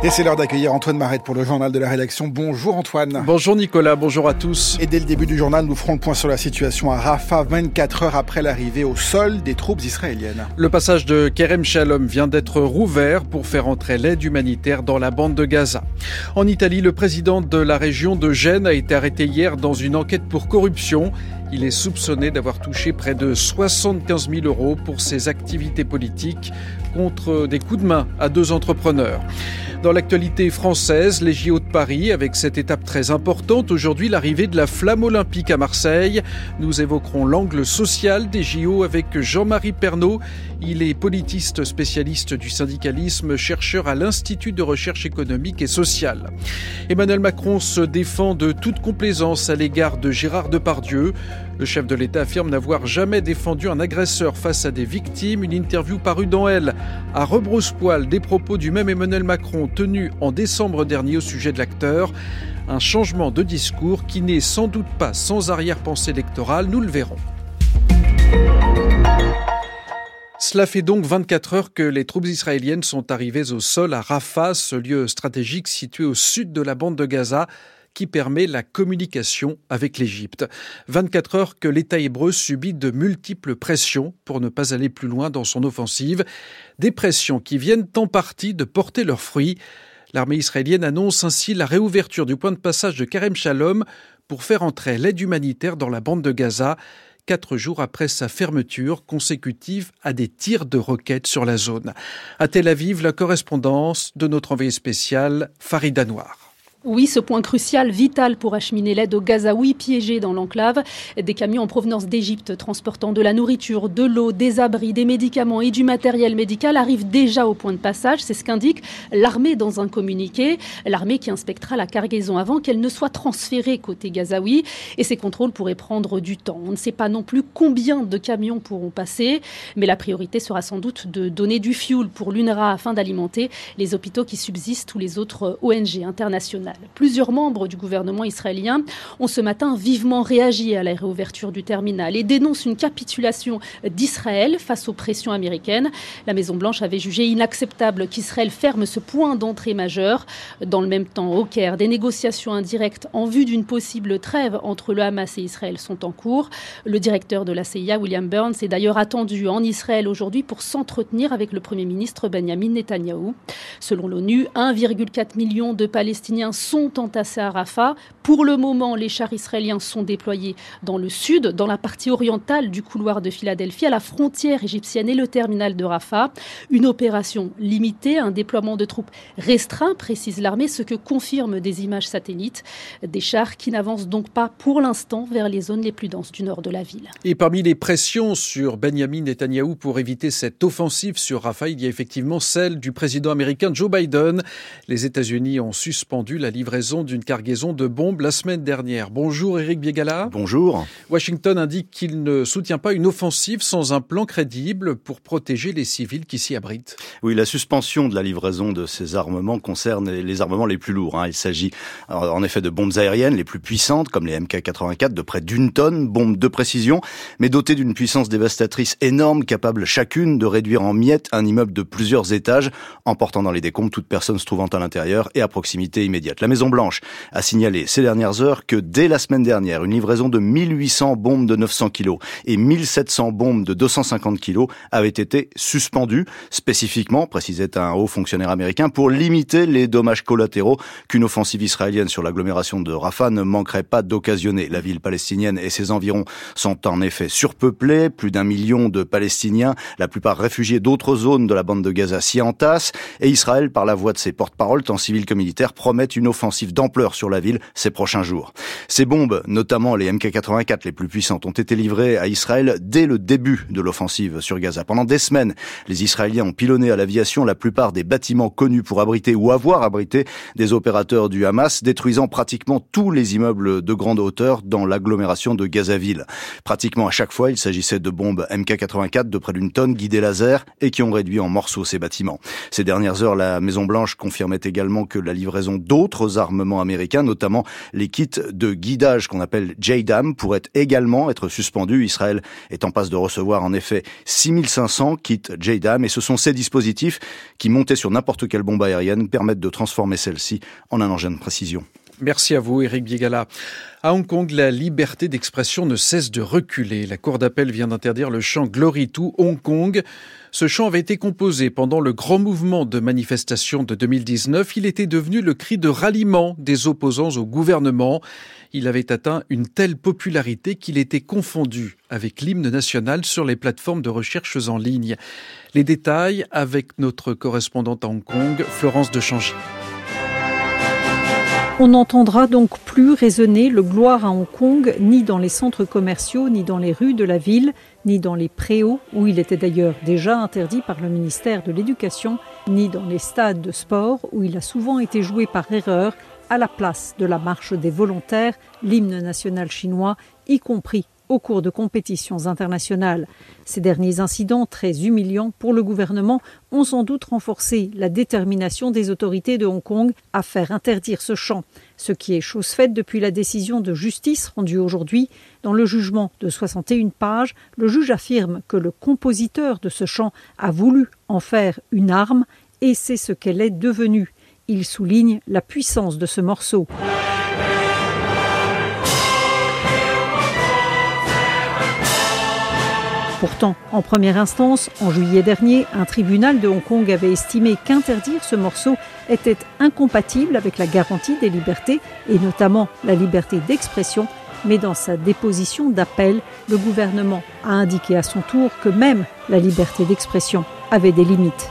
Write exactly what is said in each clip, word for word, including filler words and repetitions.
Et c'est l'heure d'accueillir Antoine Marette pour le journal de la rédaction. Bonjour Antoine. Bonjour Nicolas, bonjour à tous. Et dès le début du journal, nous ferons le point sur la situation à Rafah, vingt-quatre heures après l'arrivée au sol des troupes israéliennes. Le passage de Kerem Shalom vient d'être rouvert pour faire entrer l'aide humanitaire dans la bande de Gaza. En Italie, le président de la région de Gênes a été arrêté hier dans une enquête pour corruption. Il est soupçonné d'avoir touché près de soixante-quinze mille euros pour ses activités politiques contre des coups de main à deux entrepreneurs. Dans l'actualité française, les J O de Paris, avec cette étape très importante, aujourd'hui l'arrivée de la flamme olympique à Marseille. Nous évoquerons l'angle social des J O avec Jean-Marie Pernaut. Il est politiste spécialiste du syndicalisme, chercheur à l'Institut de recherche économique et sociale. Emmanuel Macron se défend de toute complaisance à l'égard de Gérard Depardieu. Le chef de l'État affirme n'avoir jamais défendu un agresseur face à des victimes. Une interview parue dans Elle à rebrousse-poil des propos du même Emmanuel Macron tenus en décembre dernier au sujet de l'acteur. Un changement de discours qui n'est sans doute pas sans arrière-pensée électorale, nous le verrons. Cela fait donc vingt-quatre heures que les troupes israéliennes sont arrivées au sol à Rafah, ce lieu stratégique situé au sud de la bande de Gaza, qui permet la communication avec l'Égypte. vingt-quatre heures que l'État hébreu subit de multiples pressions pour ne pas aller plus loin dans son offensive. Des pressions qui viennent en partie de porter leurs fruits. L'armée israélienne annonce ainsi la réouverture du point de passage de Kerem Shalom pour faire entrer l'aide humanitaire dans la bande de Gaza, quatre jours après sa fermeture consécutive à des tirs de roquettes sur la zone. À Tel Aviv, la correspondance de notre envoyé spécial, Farid Anouar. Oui, ce point crucial, vital pour acheminer l'aide aux Gazaouis piégés dans l'enclave. Des camions en provenance d'Égypte transportant de la nourriture, de l'eau, des abris, des médicaments et du matériel médical arrivent déjà au point de passage. C'est ce qu'indique l'armée dans un communiqué. L'armée qui inspectera la cargaison avant qu'elle ne soit transférée côté Gazaoui. Et ces contrôles pourraient prendre du temps. On ne sait pas non plus combien de camions pourront passer. Mais la priorité sera sans doute de donner du fioul pour l'U N R W A afin d'alimenter les hôpitaux qui subsistent ou les autres O N G internationales. Plusieurs membres du gouvernement israélien ont ce matin vivement réagi à la réouverture du terminal et dénoncent une capitulation d'Israël face aux pressions américaines. La Maison-Blanche avait jugé inacceptable qu'Israël ferme ce point d'entrée majeur. Dans le même temps, au Caire, des négociations indirectes en vue d'une possible trêve entre le Hamas et Israël sont en cours. Le directeur de la C I A, William Burns, est d'ailleurs attendu en Israël aujourd'hui pour s'entretenir avec le Premier ministre Benjamin Netanyahou. Selon l'ONU, un virgule quatre million de Palestiniens sont entassés à Rafah. Pour le moment, les chars israéliens sont déployés dans le sud, dans la partie orientale du couloir de Philadelphie, à la frontière égyptienne et le terminal de Rafah. Une opération limitée, un déploiement de troupes restreint, précise l'armée, ce que confirment des images satellites. Des chars qui n'avancent donc pas pour l'instant vers les zones les plus denses du nord de la ville. Et parmi les pressions sur Benjamin Netanyahou pour éviter cette offensive sur Rafah, il y a effectivement celle du président américain Joe Biden. Les États-Unis ont suspendu la livraison d'une cargaison de bombes la semaine dernière. Bonjour Éric Biégala. Bonjour. Washington indique qu'il ne soutient pas une offensive sans un plan crédible pour protéger les civils qui s'y abritent. Oui, la suspension de la livraison de ces armements concerne les armements les plus lourds. Hein. Il s'agit en effet de bombes aériennes les plus puissantes, comme les M K quatre-vingt-quatre, de près d'une tonne, bombes de précision, mais dotées d'une puissance dévastatrice énorme, capable chacune de réduire en miettes un immeuble de plusieurs étages, emportant dans les décombres toute personne se trouvant à l'intérieur et à proximité immédiate. La Maison-Blanche a signalé ces dernières heures que dès la semaine dernière, une livraison de mille huit cents bombes de neuf cents kilos et mille sept cents bombes de deux cent cinquante kilos avait été suspendue, spécifiquement, précisait un haut fonctionnaire américain, pour limiter les dommages collatéraux qu'une offensive israélienne sur l'agglomération de Rafah ne manquerait pas d'occasionner. La ville palestinienne et ses environs sont en effet surpeuplés, plus d'un million de Palestiniens, la plupart réfugiés d'autres zones de la bande de Gaza s'y entassent, et Israël, par la voix de ses porte-paroles, tant civils que militaires, promet une offensive d'ampleur sur la ville ces prochains jours. Ces bombes, notamment les M K quatre-vingt-quatre les plus puissantes, ont été livrées à Israël dès le début de l'offensive sur Gaza. Pendant des semaines, les Israéliens ont pilonné à l'aviation la plupart des bâtiments connus pour abriter ou avoir abrité des opérateurs du Hamas, détruisant pratiquement tous les immeubles de grande hauteur dans l'agglomération de Gazaville. Pratiquement à chaque fois, il s'agissait de bombes M K quatre-vingt-quatre de près d'une tonne guidées laser et qui ont réduit en morceaux ces bâtiments. Ces dernières heures, la Maison-Blanche confirmait également que la livraison d'autres d'autres armements américains, notamment les kits de guidage qu'on appelle J D A M, pourraient également être suspendus. Israël est en passe de recevoir en effet six mille cinq cents kits J D A M et ce sont ces dispositifs qui, montés sur n'importe quelle bombe aérienne, permettent de transformer celle-ci en un engin de précision. Merci à vous, Éric Biegala. À Hong Kong, la liberté d'expression ne cesse de reculer. La Cour d'appel vient d'interdire le chant Glory to Hong Kong. Ce chant avait été composé pendant le grand mouvement de manifestation de deux mille dix-neuf. Il était devenu le cri de ralliement des opposants au gouvernement. Il avait atteint une telle popularité qu'il était confondu avec l'hymne national sur les plateformes de recherche en ligne. Les détails avec notre correspondante à Hong Kong, Florence de Changy. On n'entendra donc plus résonner le gloire à Hong Kong, ni dans les centres commerciaux, ni dans les rues de la ville, ni dans les préaux, où il était d'ailleurs déjà interdit par le ministère de l'Éducation, ni dans les stades de sport, où il a souvent été joué par erreur à la place de la marche des volontaires, l'hymne national chinois, y compris au cours de compétitions internationales. Ces derniers incidents, très humiliants pour le gouvernement, ont sans doute renforcé la détermination des autorités de Hong Kong à faire interdire ce chant, ce qui est chose faite depuis la décision de justice rendue aujourd'hui. Dans le jugement de soixante et une pages, le juge affirme que le compositeur de ce chant a voulu en faire une arme et c'est ce qu'elle est devenue. Il souligne la puissance de ce morceau. Pourtant, en première instance, en juillet dernier, un tribunal de Hong Kong avait estimé qu'interdire ce morceau était incompatible avec la garantie des libertés, et notamment la liberté d'expression. Mais dans sa déposition d'appel, le gouvernement a indiqué à son tour que même la liberté d'expression avait des limites.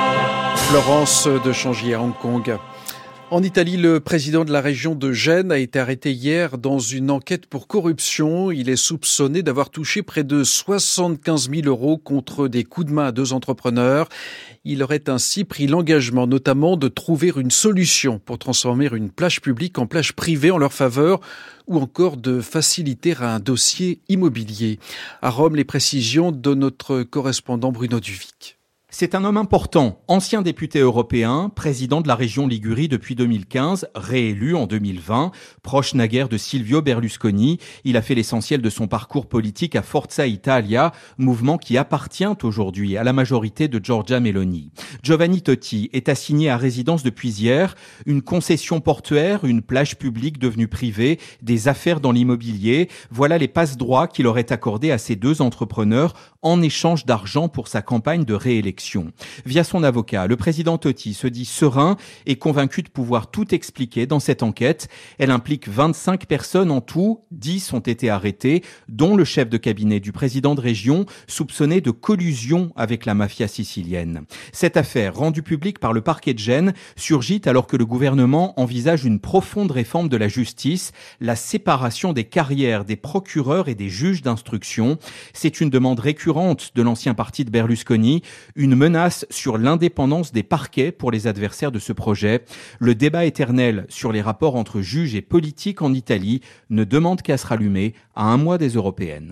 Florence de Changy à Hong Kong. En Italie, le président de la région de Gênes a été arrêté hier dans une enquête pour corruption. Il est soupçonné d'avoir touché près de soixante-quinze mille euros contre des coups de main à deux entrepreneurs. Il aurait ainsi pris l'engagement notamment de trouver une solution pour transformer une plage publique en plage privée en leur faveur ou encore de faciliter un dossier immobilier. À Rome, les précisions de notre correspondant Bruno Duvic. C'est un homme important, ancien député européen, président de la région Ligurie depuis deux mille quinze, réélu en deux mille vingt, proche naguère de Silvio Berlusconi. Il a fait l'essentiel de son parcours politique à Forza Italia, mouvement qui appartient aujourd'hui à la majorité de Giorgia Meloni. Giovanni Totti est assigné à résidence depuis hier, une concession portuaire, une plage publique devenue privée, des affaires dans l'immobilier. Voilà les passe-droits qu'il aurait accordés à ces deux entrepreneurs en échange d'argent pour sa campagne de réélection. Via son avocat, le président Totti se dit serein et convaincu de pouvoir tout expliquer dans cette enquête. Elle implique vingt-cinq personnes en tout, dix ont été arrêtées, dont le chef de cabinet du président de région, soupçonné de collusion avec la mafia sicilienne. Cette affaire, rendue publique par le parquet de Gênes, surgit alors que le gouvernement envisage une profonde réforme de la justice, la séparation des carrières des procureurs et des juges d'instruction. C'est une demande récurrente de l'ancien parti de Berlusconi, une menace sur l'indépendance des parquets pour les adversaires de ce projet. Le débat éternel sur les rapports entre juges et politiques en Italie ne demande qu'à se rallumer à un mois des européennes.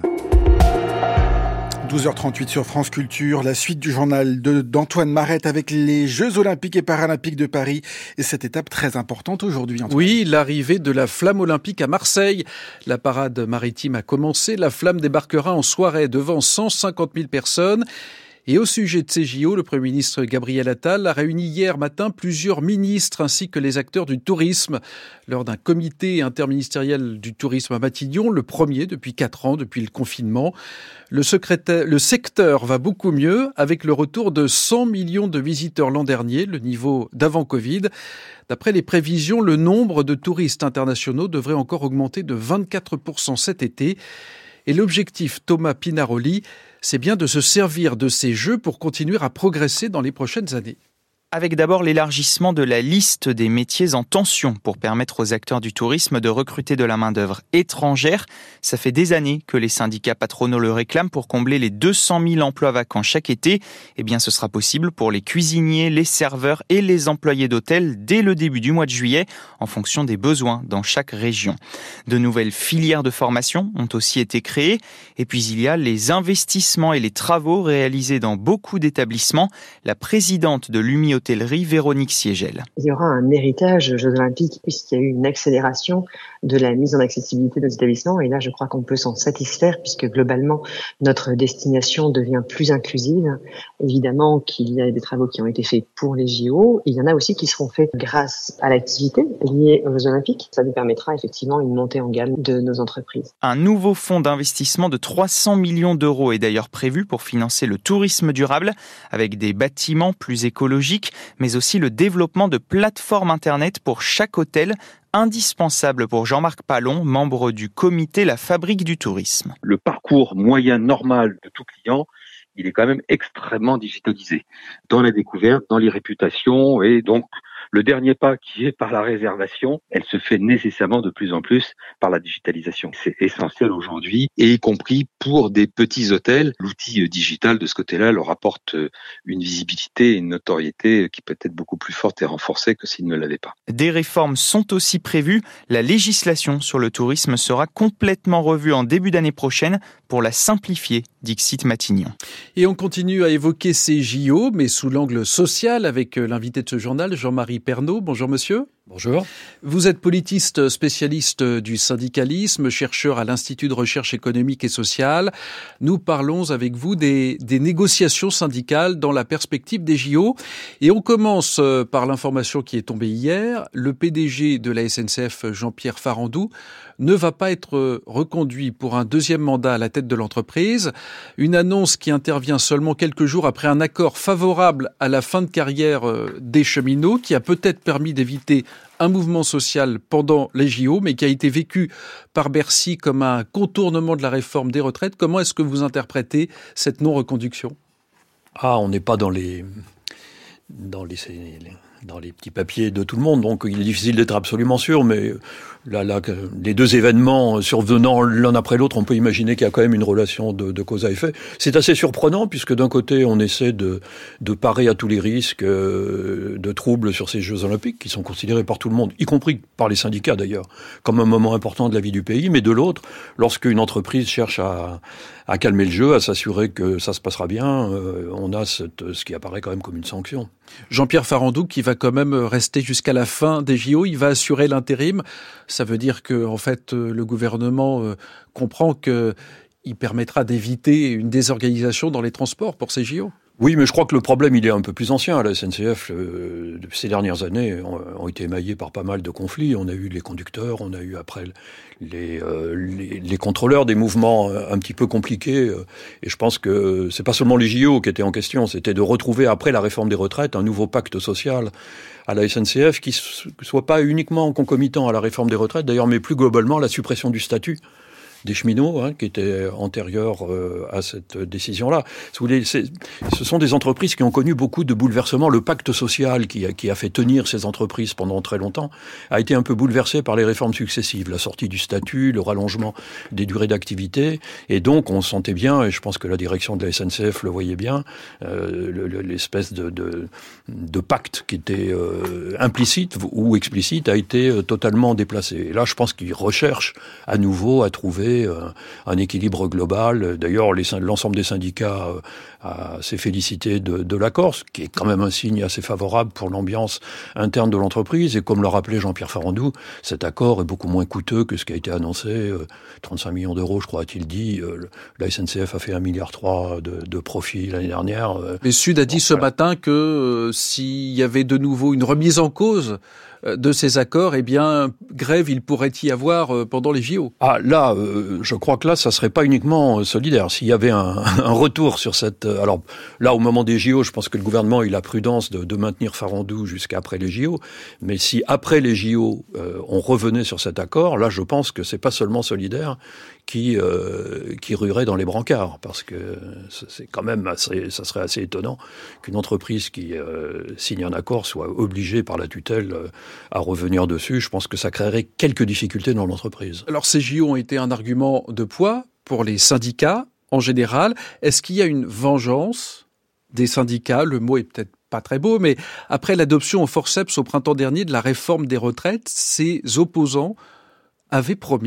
douze heures trente-huit sur France Culture, la suite du journal de, d'Antoine Marette avec les Jeux Olympiques et Paralympiques de Paris et cette étape très importante aujourd'hui. Antoine. Oui, l'arrivée de la flamme olympique à Marseille. La parade maritime a commencé, la flamme débarquera en soirée devant cent cinquante mille personnes. Et au sujet de ces J O, le Premier ministre Gabriel Attal a réuni hier matin plusieurs ministres ainsi que les acteurs du tourisme lors d'un comité interministériel du tourisme à Matignon, le premier depuis quatre ans, depuis le confinement. Le, secrétaire, le secteur va beaucoup mieux avec le retour de cent millions de visiteurs l'an dernier, le niveau d'avant Covid. D'après les prévisions, le nombre de touristes internationaux devrait encore augmenter de vingt-quatre pour cent cet été. Et l'objectif, Thomas Pinaroli, c'est bien de se servir de ces jeux pour continuer à progresser dans les prochaines années. Avec d'abord l'élargissement de la liste des métiers en tension pour permettre aux acteurs du tourisme de recruter de la main-d'œuvre étrangère. Ça fait des années que les syndicats patronaux le réclament pour combler les deux cent mille emplois vacants chaque été. Eh bien, ce sera possible pour les cuisiniers, les serveurs et les employés d'hôtel dès le début du mois de juillet, en fonction des besoins dans chaque région. De nouvelles filières de formation ont aussi été créées. Et puis, il y a les investissements et les travaux réalisés dans beaucoup d'établissements. La présidente de l'U M I hôtellerie, Véronique Siegel. Il y aura un héritage Jeux Olympiques puisqu'il y a eu une accélération de la mise en accessibilité de nos établissements. Et là, je crois qu'on peut s'en satisfaire puisque globalement, notre destination devient plus inclusive. Évidemment qu'il y a des travaux qui ont été faits pour les J O. Il y en a aussi qui seront faits grâce à l'activité liée aux Jeux Olympiques. Ça nous permettra effectivement une montée en gamme de nos entreprises. Un nouveau fonds d'investissement de trois cents millions d'euros est d'ailleurs prévu pour financer le tourisme durable avec des bâtiments plus écologiques, mais aussi le développement de plateformes Internet pour chaque hôtel, indispensable pour Jean-Marc Pallon, membre du comité La Fabrique du Tourisme. Le parcours moyen normal de tout client, il est quand même extrêmement digitalisé dans la découverte, dans les réputations, et donc le dernier pas qui est par la réservation, elle se fait nécessairement de plus en plus par la digitalisation. C'est essentiel aujourd'hui, et y compris pour des petits hôtels. L'outil digital de ce côté-là leur apporte une visibilité et une notoriété qui peut être beaucoup plus forte et renforcée que s'ils ne l'avaient pas. Des réformes sont aussi prévues. La législation sur le tourisme sera complètement revue en début d'année prochaine pour la simplifier, dixit Matignon. Et on continue à évoquer ces J O, mais sous l'angle social, avec l'invité de ce journal, Jean-Marie Pernaut. Bonjour monsieur. Bonjour. Vous êtes politiste spécialiste du syndicalisme, chercheur à l'Institut de recherche économique et sociale. Nous parlons avec vous des, des négociations syndicales dans la perspective des J O. Et on commence par l'information qui est tombée hier. Le P D G de la S N C F, Jean-Pierre Farandou, ne va pas être reconduit pour un deuxième mandat à la tête de l'entreprise. Une annonce qui intervient seulement quelques jours après un accord favorable à la fin de carrière des cheminots, qui a peut-être permis d'éviter un mouvement social pendant les J O, mais qui a été vécu par Bercy comme un contournement de la réforme des retraites. Comment est-ce que vous interprétez cette non-reconduction ? Ah, on n'est pas dans les, dans les, dans les petits papiers de tout le monde, donc il est difficile d'être absolument sûr, mais là, là, les deux événements survenant l'un après l'autre, on peut imaginer qu'il y a quand même une relation de, de cause à effet. C'est assez surprenant, puisque d'un côté, on essaie de, de parer à tous les risques euh, de troubles sur ces Jeux Olympiques, qui sont considérés par tout le monde, y compris par les syndicats d'ailleurs, comme un moment important de la vie du pays, mais de l'autre, lorsqu'une entreprise cherche à, à calmer le jeu, à s'assurer que ça se passera bien, euh, on a cette, ce qui apparaît quand même comme une sanction. Jean-Pierre Farandou, qui va quand même rester jusqu'à la fin des J O, il va assurer l'intérim. Ça veut dire que, en fait, le gouvernement comprend qu'il permettra d'éviter une désorganisation dans les transports pour ces J O. Oui, mais je crois que le problème, il est un peu plus ancien. La S N C F, euh, ces dernières années, ont, ont été émaillées par pas mal de conflits. On a eu les conducteurs, on a eu après les, euh, les, les contrôleurs, des mouvements un petit peu compliqués. Et je pense que c'est pas seulement les J O qui étaient en question, c'était de retrouver, après la réforme des retraites, un nouveau pacte social à la S N C F qui soit pas uniquement concomitant à la réforme des retraites, d'ailleurs, mais plus globalement la suppression du statut des cheminots, hein, qui étaient antérieurs euh, à cette décision-là. Si vous voulez, c'est, ce sont des entreprises qui ont connu beaucoup de bouleversements. Le pacte social qui a, qui a fait tenir ces entreprises pendant très longtemps a été un peu bouleversé par les réformes successives, la sortie du statut, le rallongement des durées d'activité, et donc on sentait bien, et je pense que la direction de la S N C F le voyait bien, euh, le, le, l'espèce de, de, de pacte qui était euh, implicite ou explicite a été euh, totalement déplacé. Et là, je pense qu'ils recherchent à nouveau à trouver un équilibre global. D'ailleurs, les, l'ensemble des syndicats euh, s'est félicité de, de l'accord, ce qui est quand même un signe assez favorable pour l'ambiance interne de l'entreprise. Et comme le rappelait Jean-Pierre Farandou, cet accord est beaucoup moins coûteux que ce qui a été annoncé. Euh, trente-cinq millions d'euros, je crois, a-t-il dit. Euh, la S N C F a fait un virgule trois milliard de, de profit l'année dernière. Euh, Mais Sud a dit bon, ce voilà. matin que euh, s'il y avait de nouveau une remise en cause de ces accords, eh bien, grève, il pourrait y avoir pendant les J O. Ah, là, euh, je crois que là, ça serait pas uniquement solidaire. S'il y avait un, un retour sur cette... Alors, là, au moment des J O, je pense que le gouvernement a eu la prudence de, de maintenir Farandou jusqu'après les J O. Mais si, après les J O, euh, on revenait sur cet accord, là, je pense que c'est pas seulement solidaire qui, euh, qui ruerait dans les brancards. Parce que c'est quand même assez, ça serait assez étonnant qu'une entreprise qui euh, signe un accord soit obligée par la tutelle euh, à revenir dessus. Je pense que ça créerait quelques difficultés dans l'entreprise. Alors ces J O ont été un argument de poids pour les syndicats en général. Est-ce qu'il y a une vengeance des syndicats ? Le mot est peut-être pas très beau, mais après l'adoption au forceps au printemps dernier de la réforme des retraites, ces opposants avaient promis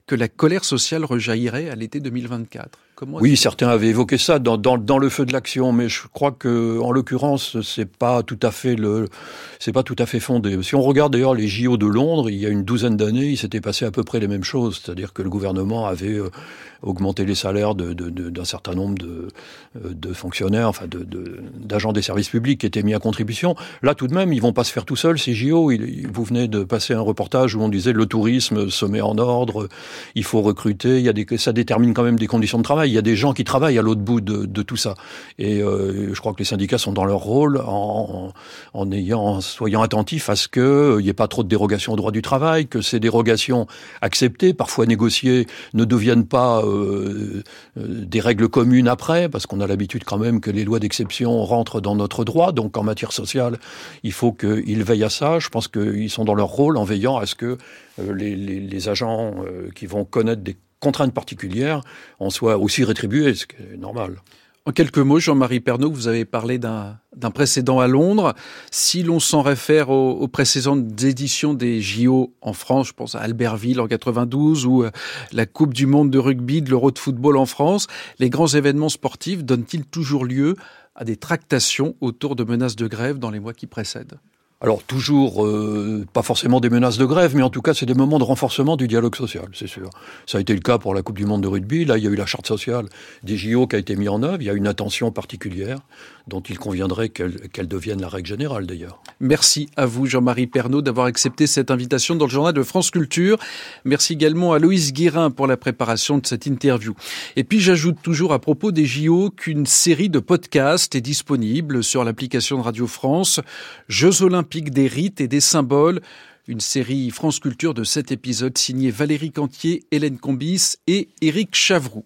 que la colère sociale rejaillirait à l'été deux mille vingt-quatre. Comment oui, certains avaient évoqué ça dans, dans, dans le feu de l'action, mais je crois que, en l'occurrence, c'est pas tout à fait le, c'est pas tout à fait fondé. Si on regarde d'ailleurs les J O de Londres, il y a une douzaine d'années, il s'était passé à peu près les mêmes choses, c'est-à-dire que le gouvernement avait euh, augmenté les salaires de, de, de, d'un certain nombre de, de fonctionnaires, enfin de, de, d'agents des services publics qui étaient mis à contribution. Là, tout de même, ils vont pas se faire tout seuls ces J O. Il, vous venez de passer un reportage où on disait le tourisme se met en ordre, il faut recruter, il y a des, ça détermine quand même des conditions de travail. Il y a des gens qui travaillent à l'autre bout de, de tout ça. Et euh, je crois que les syndicats sont dans leur rôle en, en, ayant, en soyant attentifs à ce qu'il n'y ait pas trop de dérogations au droit du travail, que ces dérogations acceptées, parfois négociées, ne deviennent pas euh, des règles communes après, parce qu'on a l'habitude quand même que les lois d'exception rentrent dans notre droit. Donc en matière sociale, il faut qu'ils veillent à ça. Je pense qu'ils sont dans leur rôle en veillant à ce que euh, les, les, les agents euh, qui vont connaître des contraintes particulières en soient aussi rétribuées, ce qui est normal. En quelques mots, Jean-Marie Pernaut, vous avez parlé d'un, d'un précédent à Londres. Si l'on s'en réfère aux, aux précédentes éditions des J O en France, je pense à Albertville en quatre-vingt-douze ou euh, la Coupe du monde de rugby, de l'Euro de football en France, les grands événements sportifs donnent-ils toujours lieu à des tractations autour de menaces de grève dans les mois qui précèdent ? Alors toujours, euh, pas forcément des menaces de grève, mais en tout cas c'est des moments de renforcement du dialogue social, c'est sûr. Ça a été le cas pour la Coupe du monde de rugby. Là, il y a eu la charte sociale des J O qui a été mise en œuvre. Il y a une attention particulière dont il conviendrait qu'elle, qu'elle devienne la règle générale d'ailleurs. Merci à vous Jean-Marie Pernaut d'avoir accepté cette invitation dans le journal de France Culture. Merci également à Loïs Guérin pour la préparation de cette interview. Et puis j'ajoute toujours à propos des J O qu'une série de podcasts est disponible sur l'application de Radio France. Jeux Olympiques des rites et des symboles, une série France Culture de sept épisodes signée Valérie Cantier, Hélène Combis et Éric Chavroux.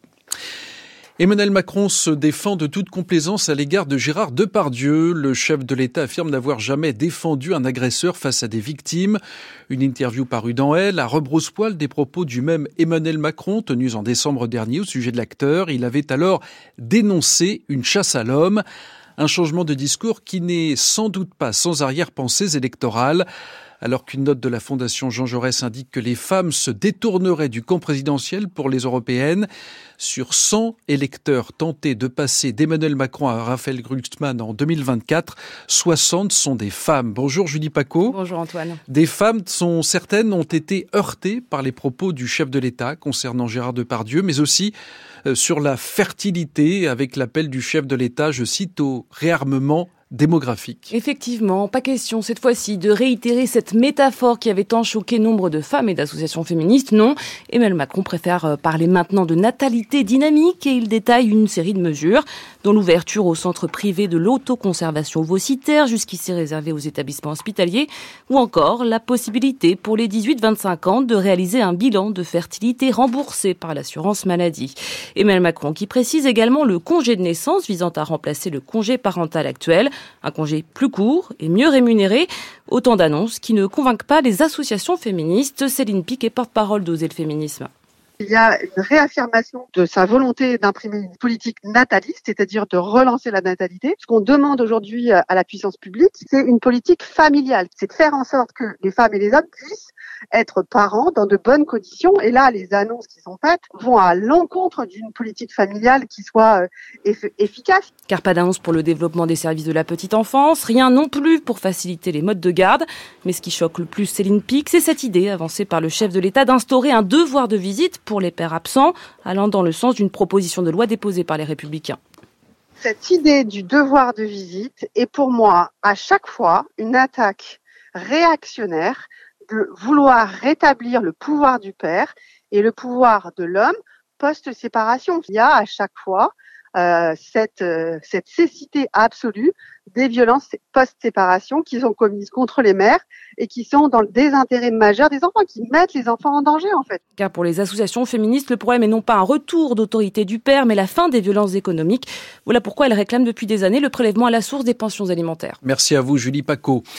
Emmanuel Macron se défend de toute complaisance à l'égard de Gérard Depardieu. Le chef de l'État affirme n'avoir jamais défendu un agresseur face à des victimes. Une interview parue dans Elle a rebrousse-poil des propos du même Emmanuel Macron tenus en décembre dernier au sujet de l'acteur. Il avait alors dénoncé une chasse à l'homme. Un changement de discours qui n'est sans doute pas sans arrière-pensées électorales. Alors qu'une note de la Fondation Jean Jaurès indique que les femmes se détourneraient du camp présidentiel pour les européennes, sur cent électeurs tentés de passer d'Emmanuel Macron à Raphaël Glucksmann en deux mille vingt-quatre, soixante sont des femmes. Bonjour Julie Pacaud. Bonjour Antoine. Des femmes, sont, certaines ont été heurtées par les propos du chef de l'État concernant Gérard Depardieu, mais aussi euh, sur la fertilité avec l'appel du chef de l'État, je cite, au réarmement démographique. Effectivement, pas question cette fois-ci de réitérer cette métaphore qui avait tant choqué nombre de femmes et d'associations féministes. Non, Emmanuel Macron préfère parler maintenant de natalité dynamique et il détaille une série de mesures, dont l'ouverture aux centres privés de l'autoconservation ovocytaire, jusqu'ici réservée aux établissements hospitaliers, ou encore la possibilité pour les dix-huit vingt-cinq ans de réaliser un bilan de fertilité remboursé par l'assurance maladie. Emmanuel Macron qui précise également le congé de naissance visant à remplacer le congé parental actuel. Un congé plus court et mieux rémunéré. Autant d'annonces qui ne convainquent pas les associations féministes. Céline Pic est porte-parole d'Oser le féminisme. Il y a une réaffirmation de sa volonté d'imprimer une politique nataliste, c'est-à-dire de relancer la natalité. Ce qu'on demande aujourd'hui à la puissance publique, c'est une politique familiale. C'est de faire en sorte que les femmes et les hommes puissent être parents dans de bonnes conditions. Et là, les annonces qui sont faites vont à l'encontre d'une politique familiale qui soit eff- efficace. Car pas d'annonce pour le développement des services de la petite enfance, rien non plus pour faciliter les modes de garde. Mais ce qui choque le plus Céline Pic, c'est cette idée avancée par le chef de l'État d'instaurer un devoir de visite pour les pères absents, allant dans le sens d'une proposition de loi déposée par les Républicains. Cette idée du devoir de visite est pour moi à chaque fois une attaque réactionnaire de vouloir rétablir le pouvoir du père et le pouvoir de l'homme post-séparation. Il y a à chaque fois euh, cette, euh, cette cécité absolue des violences post-séparation qui sont commises contre les mères et qui sont dans le désintérêt majeur des enfants, qui mettent les enfants en danger en fait. Car pour les associations féministes, le problème est non pas un retour d'autorité du père, mais la fin des violences économiques. Voilà pourquoi elles réclament depuis des années le prélèvement à la source des pensions alimentaires. Merci à vous Julie Pacaud.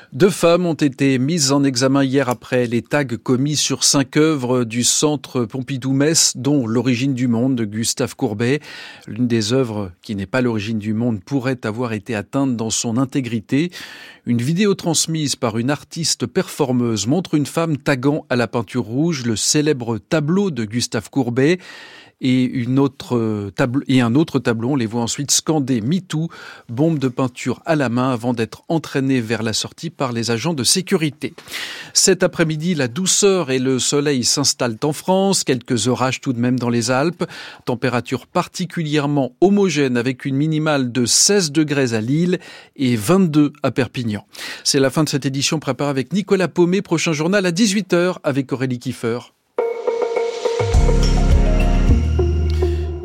Deux femmes ont été mises en examen hier après les tags commis sur cinq œuvres du Centre Pompidou-Metz, dont L'origine du monde de Gustave Courbet. L'une des œuvres qui n'est pas l'origine du monde pourrait avoir été atteinte dans son intégrité. Une vidéo transmise par une artiste performeuse montre une femme taguant à la peinture rouge le célèbre tableau de Gustave Courbet. Et, une autre tableau, et un autre tableau, on les voit ensuite scander MeToo, bombe de peinture à la main avant d'être entraînés vers la sortie par les agents de sécurité. Cet après-midi, la douceur et le soleil s'installent en France, quelques orages tout de même dans les Alpes, température particulièrement homogène avec une minimale de seize degrés à Lille et vingt-deux à Perpignan. C'est la fin de cette édition préparée avec Nicolas Paumet, prochain journal à dix-huit heures avec Aurélie Kiefer.